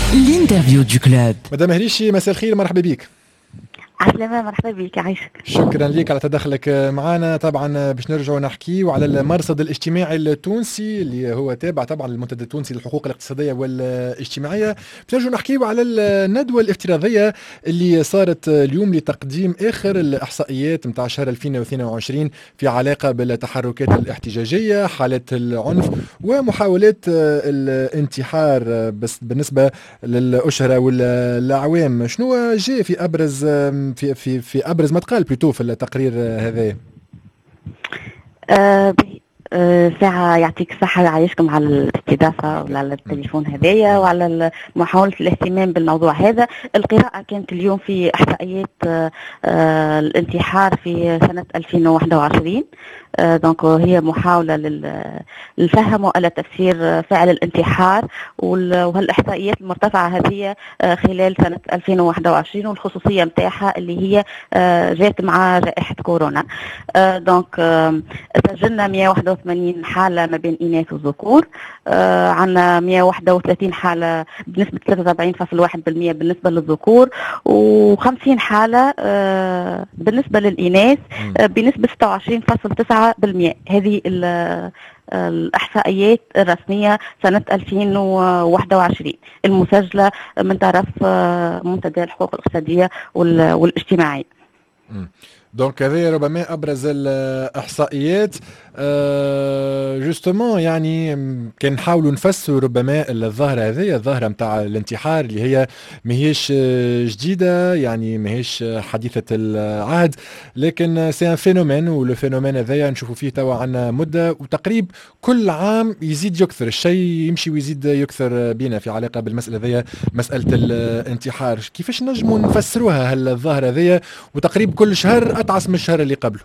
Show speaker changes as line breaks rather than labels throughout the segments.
الانترفيو دو كلوب.
مدام هريشي، مساء الخير، مرحبا بك.
عسلامة، مرحبا بك، عايشك.
شكرا لك على تدخلك معنا. طبعا باش نرجعوا نحكيوا على المرصد الاجتماعي التونسي اللي هو تابع طبعا للمنتدى التونسي للحقوق الاقتصاديه والاجتماعيه. باش نرجعوا نحكيوا على الندوه الافتراضيه اللي صارت اليوم لتقديم اخر الاحصائيات نتاع شهر 2022 في علاقه بالتحركات الاحتجاجيه، حالات العنف ومحاولات الانتحار بس بالنسبه للاشهر والاعوام. شنو جاء في ابرز في ابرز ما تقال بلوتو في التقرير هذا؟
ساعة يعطيك الصحة، يعيشكم على الاستضافة وعلى التليفون هذايا وعلى محاولة الاهتمام بالموضوع هذا. القراءة كانت اليوم في إحصائيات الانتحار في سنة 2021. دونك هي محاولة للفهم ولا تفسير فعل الانتحار وهالإحصائيات المرتفعة هذه خلال سنة 2021 والخصوصية متاعها اللي هي جات مع جائحة كورونا. دونك سجلنا 181 حالة ما بين إناث وذكور، عنا 131 حالة بنسبة 73.1% بالنسبة للذكور، و50 حالة بالنسبة للإناث بنسبة 26.9%. هذه الإحصائيات الرسمية سنة 2021 المسجلة من طرف منتدى الحقوق الاقتصادية والاجتماعية.
دونك هذه ربما ابرز الاحصائيات. جوستومون يعني كان نحاولوا نفسروا ربما الظاهره هذه، الظاهره نتاع الانتحار اللي هي ماهيش جديده، يعني ماهيش حديثه العهد، لكن سي ان فينومين، والفينومين هذايا نشوفوا فيه توا عندنا مده وتقريب كل عام يزيد يكثر، الشيء يمشي ويزيد يكثر بينا في علاقه بالمساله هذيا، مساله الانتحار. كيفاش نجموا نفسروها هالظاهره هذيا وتقريب كل شهر أتعس من الشهر اللي قبله؟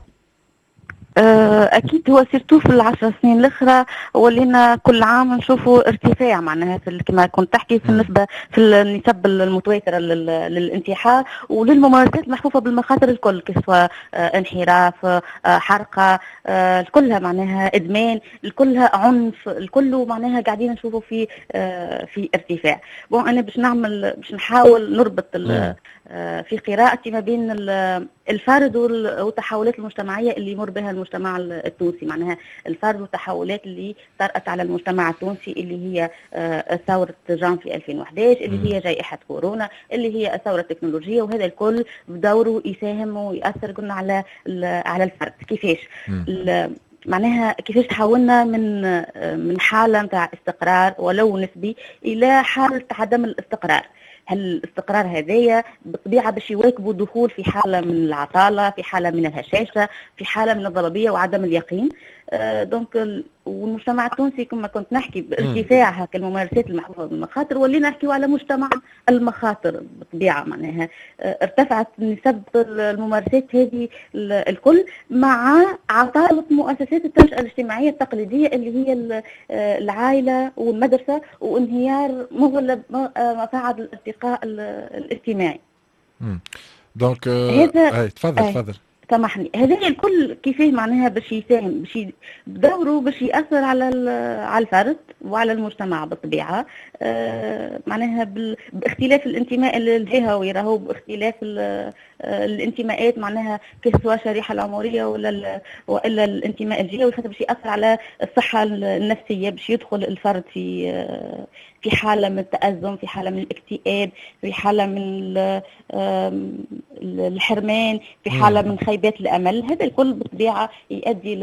اكيد هو سيرتو في ال10 سنين الاخرى ولينا كل عام نشوفوا ارتفاع، معناها كما كنت تحكي في النسبه في النسب المتواتره للانتحار وللممارسات المحفوفه بالمخاطر الكل، سواء انحراف، حرقه، كلها معناها ادمان، كلها عنف، الكل معناها قاعدين نشوفوا في ارتفاع. بون انا باش نحاول نربط في قراءتي ما بين الفرد والتحولات المجتمعيه اللي يمر بها المجتمع التونسي، معناها الفرد والتحولات اللي طرأت على المجتمع التونسي اللي هي ثوره جانفي 2011، اللي هي جائحه كورونا، اللي هي الثوره التكنولوجيه، وهذا الكل بدوره يساهم ويأثر قلنا على الفرد. كيفاش معناها كيفاش تحولنا من حاله نتاع استقرار ولو نسبي الى حاله عدم الاستقرار. هل الاستقرار هذايا بالطبيعه باش يواكبوا دخول في حاله من العطاله، في حاله من الهشاشه، في حاله من الضبابيه وعدم اليقين. دونك والمجتمع التونسي كما كنت نحكي بارتفاع هكا الممارسات المحفوفه بالمخاطر، ولينا نحكيو على مجتمع المخاطر بالطبيعه، معناها ارتفعت نسب الممارسات هذه الكل مع عطاله مؤسسات التنشئه الاجتماعيه التقليديه اللي هي العائله والمدرسه، وانهيار مغلب مصاعد الارتقاء الاجتماعي.
دونك تفضل.
سامحني، هذه الكل كيفاه معناها باش يساهم، باش بدوره باش ياثر على الفرد وعلى المجتمع بالطبيعه. معناها باختلاف الانتماء الجهوي، راهو باختلاف الانتماءات، معناها سواء الشريحه العمريه والا الانتماء الجهوي، خاطر باش ياثر على الصحه النفسيه، باش يدخل الفرد في حاله من التأزم، في حاله من الاكتئاب، في حاله من الحرمان، في حاله من خيبات الامل. هذا الكل بالطبيعه يؤدي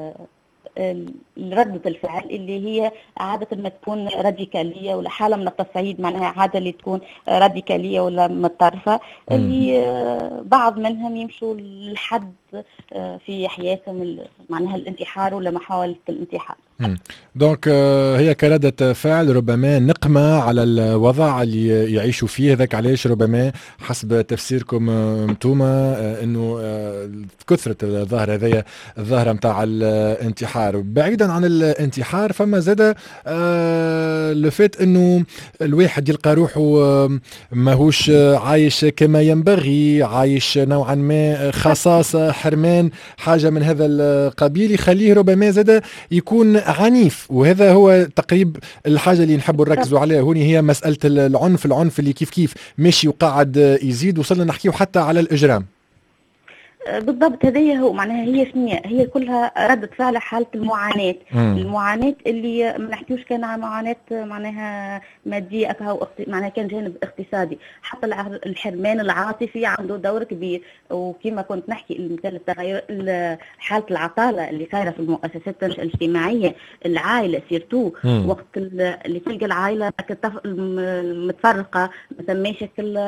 ردة الفعل اللي هي عادة ما تكون راديكالية، ولا حالة من التصعيد، معناها عادة اللي تكون راديكالية ولا متطرفة، اللي بعض منهم يمشوا للحد في حياتهم، معناها الانتحار ولا محاولة الانتحار.
دونك هي كردة فعل ربما نقمة على الوضع اللي يعيشوا فيه. هذاك علاش ربما حسب تفسيركم انتوما انه كثرة الظاهرة هذيا، الظاهرة متاع الانتحار. بعيدا عن الانتحار فما زاد لفات انه الواحد يلقى روحه ماهوش عايش كما ينبغي، عايش نوعا ما خصاصة، حرمان، حاجة من هذا القبيل، يخليه ربما زاد يكون عنيف. وهذا هو تقريب الحاجة اللي نحب نركزوا عليها هوني، هي مسألة العنف اللي كيف ماشي وقاعد يزيد، وصلنا نحكيه حتى على الإجرام.
بالضبط، هذه هو معناها هي شنو هي كلها ردة فعل حالة المعاناة. المعاناة اللي ما نحكيوش كان عن معاناة معناها مادية معناها كان جانب اقتصادي، حتى الحرمان العاطفي عنده دور كبير. وكما كنت نحكي المثال التغير حالة العطالة اللي صايرة في المؤسسات الاجتماعية، العائلة سيرتو وقت اللي تلقى العائلة متفرقة، ما تماش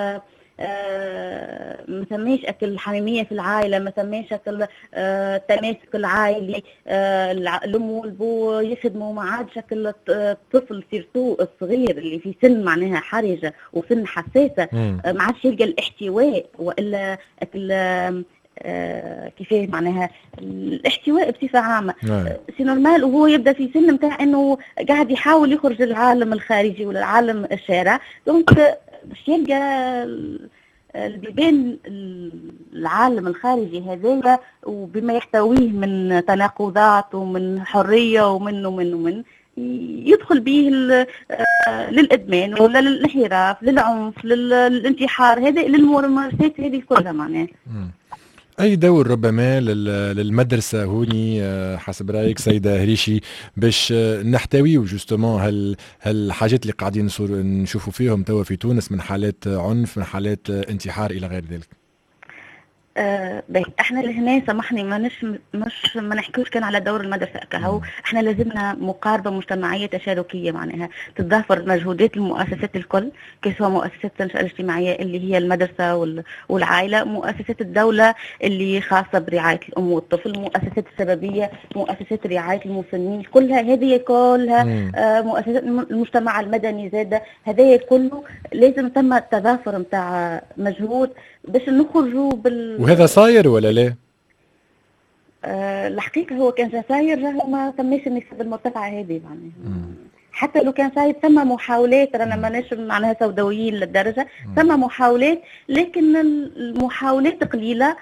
ما سميش اكل الحميميه في العائله، ما سميش اكل التماسك العائلي، الام والبو يخدموا، ما عادش اكل الطفل سيرتو الصغير اللي في سن معناها حرجه وسن حساسه، ما عادش يلقى الاحتواء والا اكل كيفاه معناها الاحتواء بصفه عامه. سي نورمال، وهو يبدا في سن نتاع انه قاعد يحاول يخرج للعالم الخارجي ولا العالم الشارع، دونك باش يلقى البيبان العالم الخارجي هذايا وبما يحتويه من تناقضات ومن حريه ومن يدخل به للادمان ولا للانحراف، للعنف، للانتحار، هذا للممارسات هذه كلها معناها.
أي دور ربما للمدرسة هوني حسب رأيك سيدة هريشي باش نحتويه جوستومون هالحاجات اللي قاعدين نشوفوا فيهم توا في تونس من حالات عنف، من حالات انتحار إلى غير ذلك؟
احنا لهنا سامحني ما نحكيوش كان على دور المدرسه كهو، احنا لازمنا مقاربه مجتمعيه تشاركيه معناها تتضافر مجهودات المؤسسات الكل، سواء مؤسسات التنشئه الاجتماعيه اللي هي المدرسه والعائله، مؤسسات الدوله اللي خاصه برعايه الام والطفل، مؤسسات السببيه، مؤسسات رعايه المسنين، كلها هذه كلها مؤسسات المجتمع المدني زاده، هذا كله لازم تم التضافر نتاع مجهود باش نخرجوا
وهذا صاير ولا لا؟
الحقيقة هو كان صاير، ما تمش النسب المرتفعة هذه معناها. حتى لو كان صاير ثم محاولات، رانا ماناش معناها سوداويين للدرجة، ثم محاولات، لكن المحاولات قليلة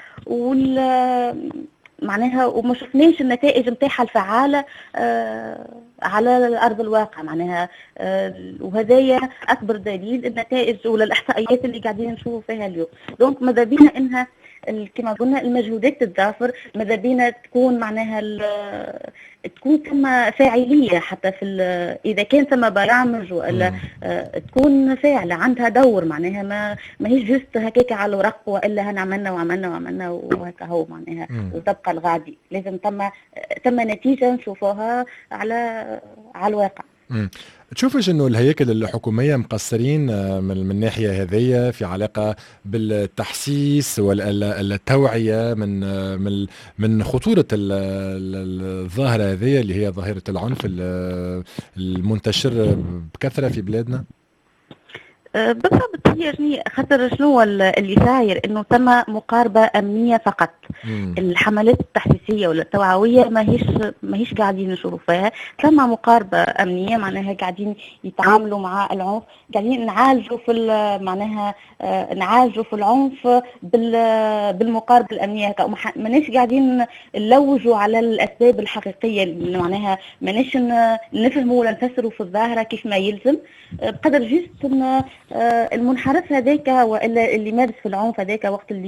معناها وما شفناش النتائج نتاعها الفعالة على أرض الواقع معناها. وهذايا أكبر دليل النتائج ولا الإحصائيات اللي قاعدين نشوفوا فيها اليوم. دونك ماذا بينا إنها كما قلنا المجهودات تتضافر، ماذا بينا تكون معناها تكون ثم فاعلية حتى في إذا كان ثم برامج ولا تكون فاعلة عندها دور معناها، ما هيش جست هكاك على الورق وإلا هن عملنا وهكا هو معناها وتبقى الغادي، لازم ثم نتيجة نشوفوها على الواقع.
تشوفش انه الهياكل الحكوميه مقصرين من الناحيه هذية في علاقه بالتحسيس والتوعيه من خطوره الظاهره هذه اللي هي ظاهره العنف المنتشر بكثره في بلادنا؟
بالضبط، هي خاطر شنو اللي صاير انه ثم مقاربه امنيه فقط. الحملات التحسيسيه ولا التوعويه ما هيش قاعدين نشوفوا فيها، ثم مقاربه امنيه معناها قاعدين يتعاملوا مع العنف، قاعدين نعالجوا معناها نعالجوا في العنف بالمقاربه الامنيه، ماناش قاعدين نلوجوا على الاسباب الحقيقيه اللي معناها ماناش نفهموا ولا نفسروا في الظاهره كيف ما يلزم، بقدر جست المنحرف هذاك والا اللي مارس في العنف هذاك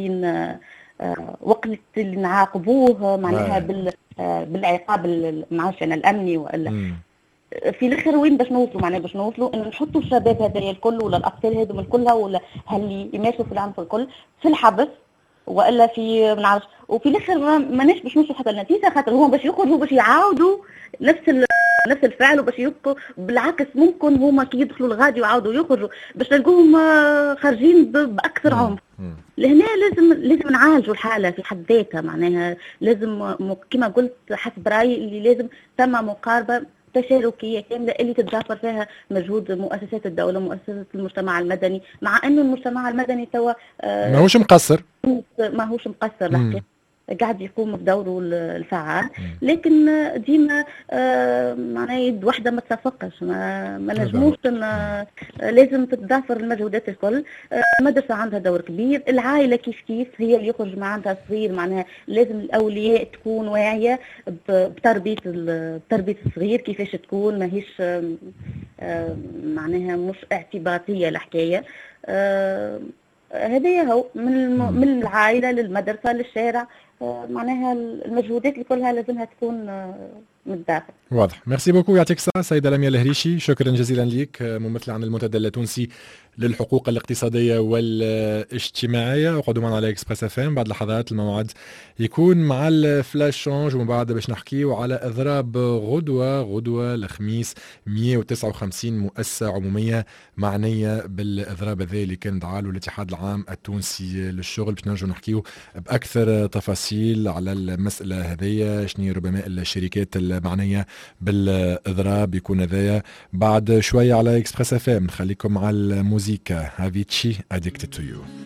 وقت اللي نعاقبوه معناها بالعقاب معاش الامني والا في الاخر وين باش نوصلوا معناها باش نوصلوا ان نحطوا الشباب هذا الكل ولا الاطفال هذم الكلها ولا اللي يمارسوا في العنف الكل في الحبس والا في منعرفش، وفي الاخر ماناش باش نوصلوا حتى النتيجه، خاطر هما باش يخرجوا باش يعاودوا نفس الفعل وباش يبقوا بالعكس، ممكن هما كي يدخلوا الغادي ويعاودوا يخرجوا باش تلقوهم خارجين باكثر عنف. لهنا لازم نعالجوا الحاله في حد ذاتها معناها، لازم كما قلت حسب رايي اللي لازم ثم مقاربه تشاركيه كامله اللي تتضافر فيها مجهود مؤسسات الدوله مؤسسات المجتمع المدني، مع انه المجتمع المدني توا
ماهوش مقصر
الحقيقه. قاعد يقوم بدوره الفعال، لكن ديما معناها يد واحدة ما تصفقش، ما نجموش لازم تتضافر المجهودات الكل. المدرسة عندها دور كبير، العائلة كيف هي اللي يخرج مع عندها صغير، معناها لازم الأولياء تكون واعية بتربية الصغير كيفاش تكون، ماهيش معناها مش اعتباطية الحكاية. هذا هو من العائلة للمدرسة للشارع، معناها المجهودات اللي كلها لازمها تكون متضافة.
واضح. ميرسي بوكو، يعطيك الصحة سيدة لميا الهريشي، شكرا جزيلا ليك، ممثلة عن المنتدى التونسي للحقوق الاقتصادية والاجتماعية. اقعدوا معنا على اكسبريس اف ام، بعد لحظات الموعد يكون مع الفلاش شونج، ومن بعد باش نحكيو على اضراب غدوة الخميس 159 مؤسسة عمومية معنية بالاضراب هذا اللي كان دعا له الاتحاد العام التونسي للشغل. باش نرجعوا نحكيو باكثر تفاصيل على المسألة هذيا، شنو ربما الشركات المعنية بالاضراب يكون هذايا بعد شوية على اكسبريس اف ام. نخليكم مع الموسيقى، هافيتشي Addicted to You.